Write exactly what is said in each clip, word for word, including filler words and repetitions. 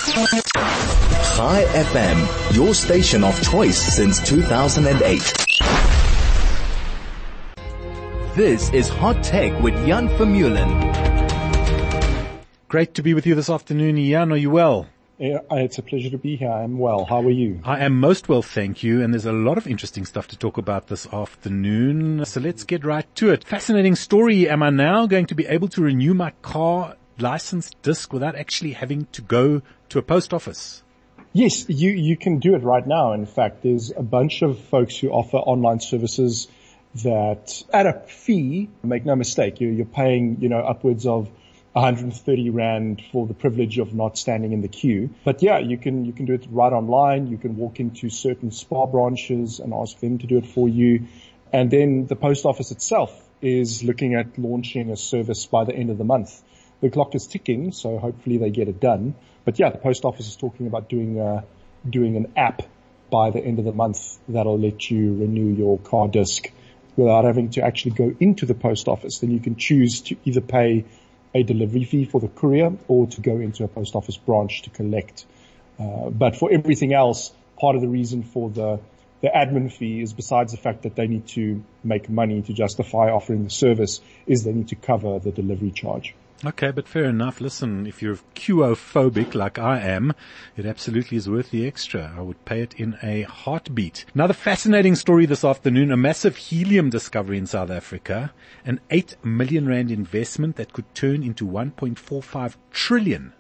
Chai F M, your station of choice since two thousand eight. This is Hot Tech with Jan Vermeulen. Great to be with you this afternoon, Jan. Are you well? Yeah, it's a pleasure to be here. I'm well. How are you? I am most well, thank you. And there's a lot of interesting stuff to talk about this afternoon. So let's get right to it. Fascinating story. Am I now going to be able to renew my car license disc without actually having to go to a post office? Yes, you, you can do it right now. In fact, there's a bunch of folks who offer online services that at a fee, make no mistake, you're, you're paying, you know, upwards of one hundred thirty rand for the privilege of not standing in the queue. But yeah, you can, you can do it right online. You can walk into certain SPAR branches and ask them to do it for you. And then the post office itself is looking at launching a service by the end of the month. The clock is ticking, so hopefully they get it done. But yeah, the post office is talking about doing a, doing an app by the end of the month that'll let you renew your car disc without having to actually go into the post office. Then you can choose to either pay a delivery fee for the courier or to go into a post office branch to collect. Uh, but for everything else, part of the reason for the, the admin fee is, besides the fact that they need to make money to justify offering the service, is they need to cover the delivery charge. Okay, but fair enough. Listen, if you're Q O-phobic like I am, it absolutely is worth the extra. I would pay it in a heartbeat. Another fascinating story this afternoon, a massive helium discovery in South Africa, an eight million rand investment that could turn into one point four five trillion.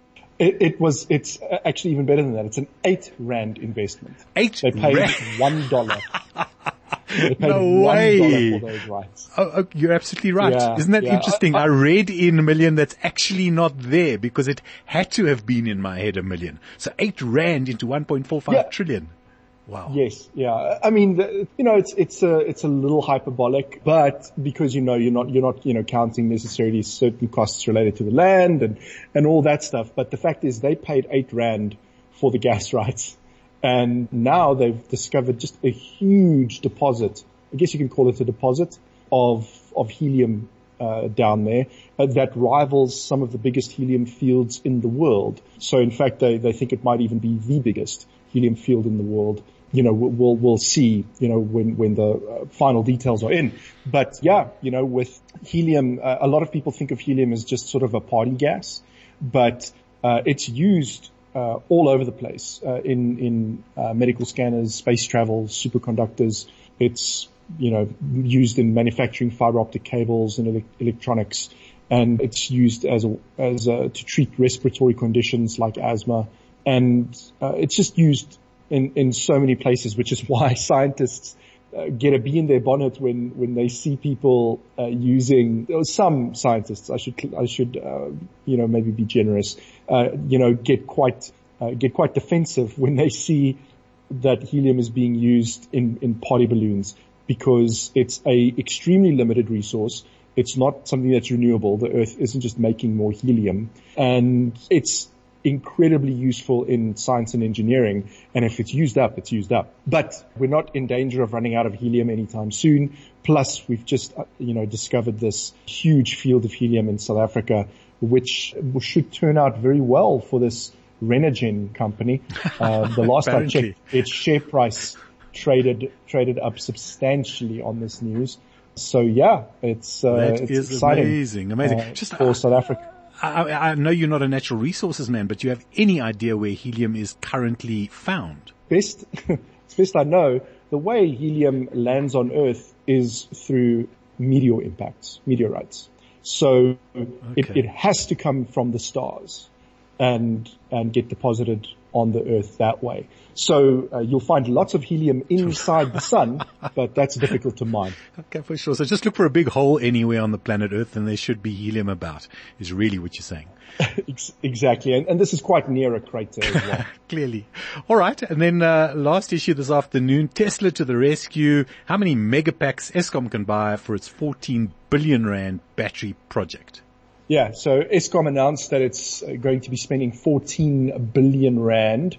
It, it was, it's actually even better than that. It's an eight rand investment. Eight They paid rand? one dollar. They paid No one way. dollar for those rights. Oh, oh, you're absolutely right. Yeah, Isn't that yeah. interesting? I, I read in a million that's actually not there because it had to have been in my head a million. So eight rand into one point four five Yeah. trillion. Wow. Yes, yeah. I mean, the, you know, it's it's a it's a little hyperbolic, but because you know you're not you're not you know counting necessarily certain costs related to the land and and all that stuff. But the fact is, they paid eight rand for the gas rights, and now they've discovered just a huge deposit. I guess you can call it a deposit of of helium uh, down there uh, that rivals some of the biggest helium fields in the world. So in fact, they they think it might even be the biggest helium field in the world. You know, we'll, we'll see, you know, when, when the uh, final details are in. But yeah, you know, with helium, uh, a lot of people think of helium as just sort of a party gas, but, uh, it's used, uh, all over the place, uh, in, in, uh, medical scanners, space travel, superconductors. It's, you know, used in manufacturing fiber optic cables and ele- electronics. And it's used as a, as a, to treat respiratory conditions like asthma. And, uh, it's just used in, in so many places, which is why scientists uh, get a bee in their bonnet when, when they see people, uh, using, or some scientists, I should, I should, uh, you know, maybe be generous, uh, you know, get quite, uh, get quite defensive when they see that helium is being used in, in party balloons, because it's a extremely limited resource. It's not something that's renewable. The earth isn't just making more helium, and it's incredibly useful in science and engineering. And if it's used up, it's used up. But we're not in danger of running out of helium anytime soon. Plus, we've just, you know, discovered this huge field of helium in South Africa, which should turn out very well for this Renogen company. Uh, the last I checked, its share price traded, traded up substantially on this news. So yeah, it's, uh, that it's is exciting. Amazing, amazing. Uh, Just for uh, South Africa. I, I know you're not a natural resources man, but do you have any idea where helium is currently found? Best, as best I know, the way helium lands on Earth is through meteor impacts, meteorites. So okay. it, it has to come from the stars and, and get deposited on the Earth that way. So uh, you'll find lots of helium inside the sun, but that's difficult to mine. Okay, for sure. So just look for a big hole anywhere on the planet Earth and there should be helium about, is really what you're saying. Exactly. And, and this is quite near a crater as well. Clearly. All right. And then uh, last issue this afternoon, Tesla to the rescue. How many megapacks Eskom can buy for its fourteen billion rand battery project? Yeah, so Eskom announced that it's going to be spending fourteen billion rand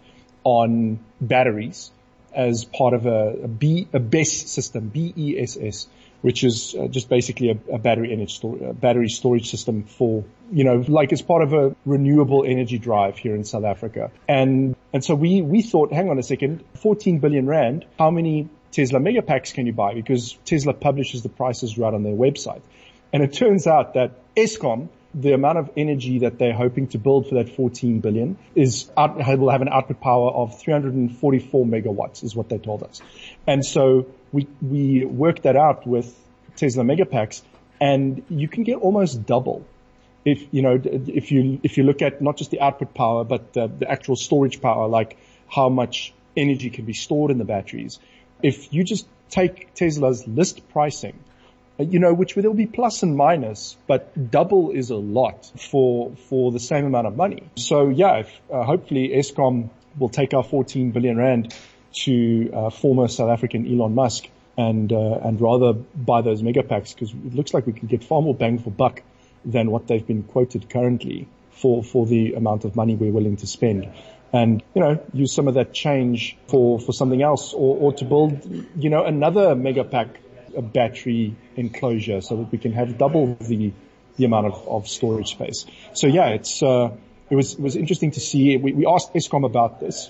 on batteries as part of a, a B, a B E S S system, B E S S, which is uh, just basically a, a battery energy store, a battery storage system for, you know, like it's part of a renewable energy drive here in South Africa. And, and so we, we thought, hang on a second, fourteen billion rand, how many Tesla Megapacks can you buy? Because Tesla publishes the prices right on their website. And it turns out that Eskom, the amount of energy that they're hoping to build for that fourteen billion is out, will have an output power of three hundred forty-four megawatts is what they told us. And so we, we worked that out with Tesla Megapacks, and you can get almost double. If, you know, if you, if you look at not just the output power, but the, the actual storage power, like how much energy can be stored in the batteries. If you just take Tesla's list pricing, you know, which will be plus and minus, but double is a lot for, for the same amount of money. So yeah, if, uh, hopefully Eskom will take our fourteen billion rand to, uh, former South African Elon Musk and, uh, and rather buy those Megapacks, because it looks like we can get far more bang for buck than what they've been quoted currently for, for the amount of money we're willing to spend. And, you know, use some of that change for, for something else, or, or to build, you know, another Megapack a battery enclosure so that we can have double the, the amount of, of storage space. So yeah, it's, uh, it was, it was interesting to see. We, we asked Eskom about this,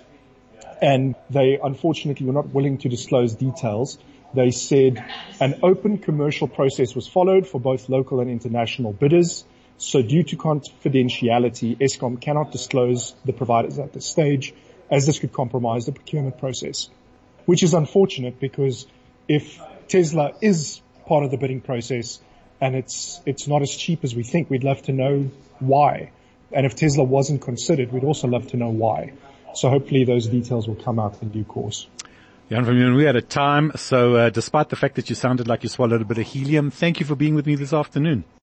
and they unfortunately were not willing to disclose details. They said an open commercial process was followed for both local and international bidders. So due to confidentiality, Eskom cannot disclose the providers at this stage, as this could compromise the procurement process, which is unfortunate, because if Tesla is part of the bidding process and it's, it's not as cheap as we think, we'd love to know why. And if Tesla wasn't considered, we'd also love to know why. So hopefully those details will come out in due course. Jan van Meulen, we're out of time. So uh, despite the fact that you sounded like you swallowed a bit of helium, thank you for being with me this afternoon.